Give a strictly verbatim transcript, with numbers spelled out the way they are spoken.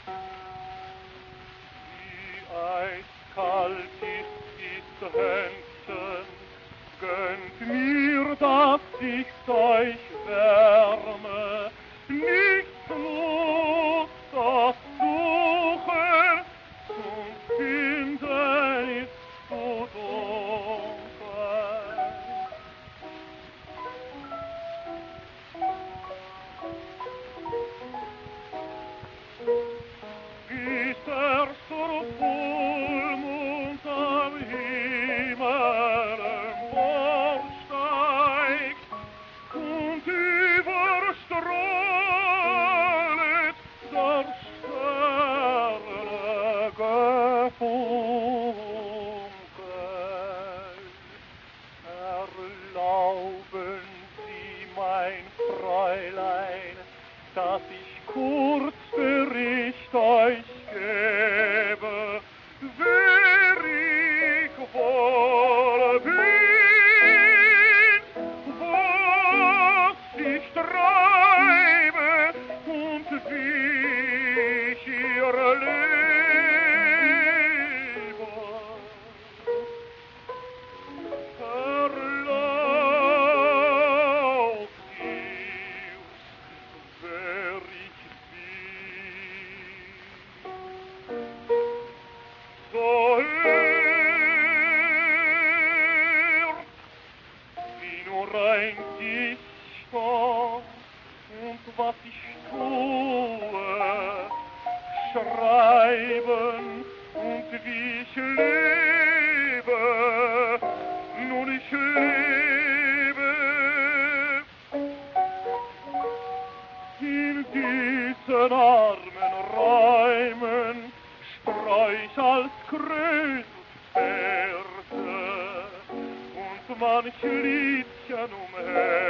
Wie eiskalt ist die Händchen, gönnt mir, dass ich euch wärme, nicht nur das Suchen zum Finden ist so dunkel. Bis der Vollmond am Himmel emporsteigt und überstrahlt der Sterne Gefunkel. Erlauben Sie, mein Fräulein, dass ich kurz Bericht euch gebe, wer ich wohl bin, was ich treibe und wie ich ihr lebe. Erlaubt mir's, wer ich so hört, wie nur ein Dichter und was ich tue, schreiben und wie ich lebe, nun ich lebe in diesen armen Räumen, Sträuch als Krön und Fährte und manch Liedchen umher.